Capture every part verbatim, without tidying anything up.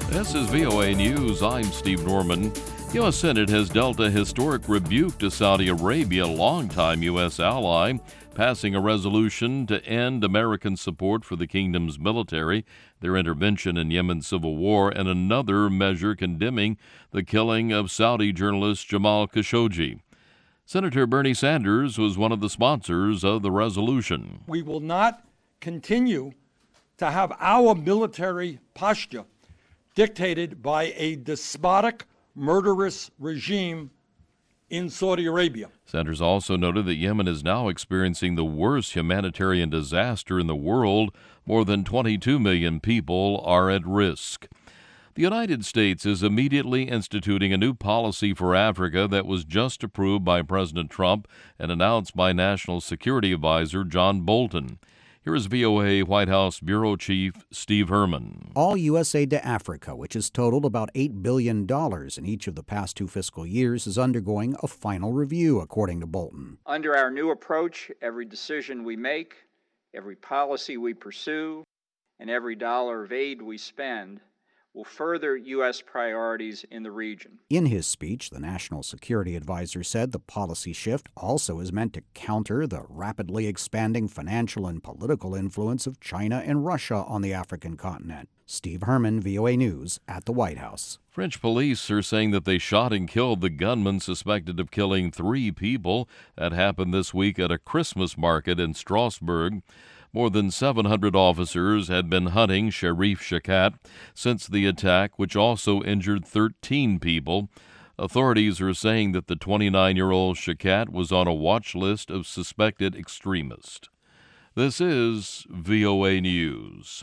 This is V O A News. I'm Steve Norman. U S Senate has dealt a historic rebuke to Saudi Arabia, a longtime U S ally, passing a resolution to end American support for the kingdom's military, their intervention in Yemen's civil war, and another measure condemning the killing of Saudi journalist Jamal Khashoggi. Senator Bernie Sanders was one of the sponsors of the resolution. We will not continue to have our military posture dictated by a despotic, murderous regime in Saudi Arabia. Sanders also noted that Yemen is now experiencing the worst humanitarian disaster in the world. More than twenty-two million people are at risk. The United States is immediately instituting a new policy for Africa that was just approved by President Trump and announced by National Security Advisor John Bolton. Here is V O A White House Bureau Chief Steve Herman. All U S aid to Africa, which has totaled about eight billion dollars in each of the past two fiscal years, is undergoing a final review, according to Bolton. Under our new approach, every decision we make, every policy we pursue, and every dollar of aid we spend will further U S priorities in the region. In his speech, the National Security Advisor said the policy shift also is meant to counter the rapidly expanding financial and political influence of China and Russia on the African continent. Steve Herman, V O A News, at the White House. French police are saying that they shot and killed the gunman suspected of killing three people. That happened this week at a Christmas market in Strasbourg. More than seven hundred officers had been hunting Sharif Shakat since the attack, which also injured thirteen people. Authorities are saying that the twenty-nine-year-old Shakat was on a watch list of suspected extremists. This is V O A News.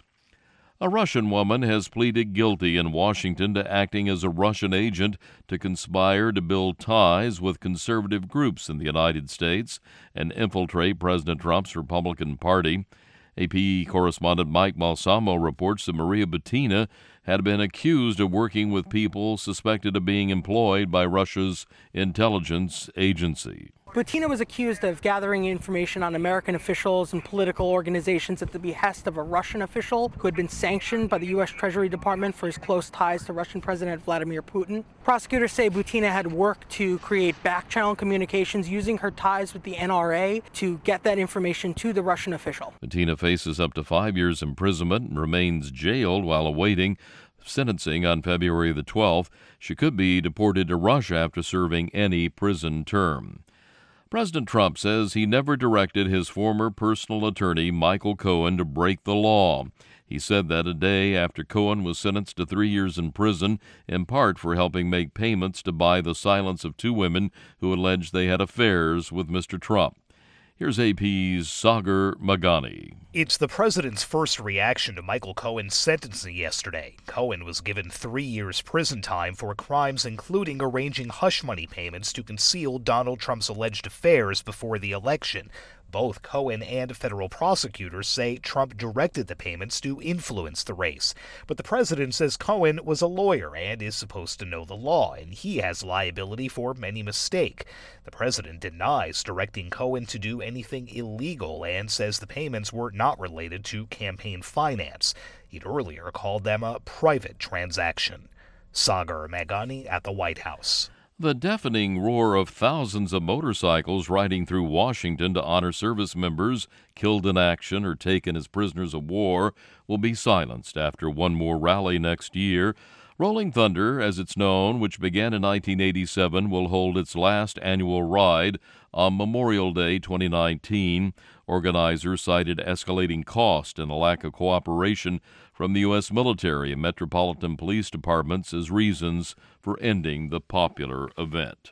A Russian woman has pleaded guilty in Washington to acting as a Russian agent to conspire to build ties with conservative groups in the United States and infiltrate President Trump's Republican Party. A P correspondent Mike Malsamo reports that Maria Butina had been accused of working with people suspected of being employed by Russia's intelligence agency. Butina was accused of gathering information on American officials and political organizations at the behest of a Russian official who had been sanctioned by the U S Treasury Department for his close ties to Russian President Vladimir Putin. Prosecutors say Butina had worked to create back-channel communications using her ties with the N R A to get that information to the Russian official. Butina faces up to five years imprisonment and remains jailed while awaiting sentencing on February the twelfth. She could be deported to Russia after serving any prison term. President Trump says he never directed his former personal attorney, Michael Cohen, to break the law. He said that a day after Cohen was sentenced to three years in prison, in part for helping make payments to buy the silence of two women who alleged they had affairs with Mister Trump. Here's A P's Sagar Magani. It's the president's first reaction to Michael Cohen's sentencing yesterday. Cohen was given three years prison time for crimes including arranging hush money payments to conceal Donald Trump's alleged affairs before the election. Both Cohen and federal prosecutors say Trump directed the payments to influence the race. But the president says Cohen was a lawyer and is supposed to know the law, and he has liability for any mistake. The president denies directing Cohen to do anything illegal and says the payments were not related to campaign finance. He'd earlier called them a private transaction. Sagar Magani at the White House. The deafening roar of thousands of motorcycles riding through Washington to honor service members killed in action or taken as prisoners of war will be silenced after one more rally next year. Rolling Thunder, as it's known, which began in nineteen eighty-seven, will hold its last annual ride on Memorial Day twenty nineteen. Organizers cited escalating cost and a lack of cooperation from the U S military and metropolitan police departments as reasons for ending the popular event.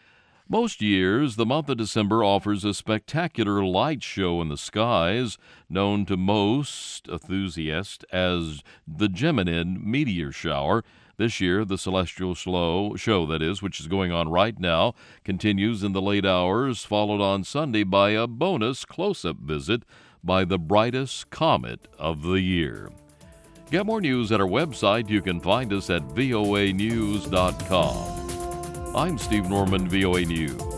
Most years, the month of December offers a spectacular light show in the skies, known to most enthusiasts as the Geminid meteor shower. This year, the celestial show, show, that is, which is going on right now, continues in the late hours, followed on Sunday by a bonus close-up visit by the brightest comet of the year. Get more news at our website. You can find us at V O A news dot com. I'm Steve Norman, V O A News.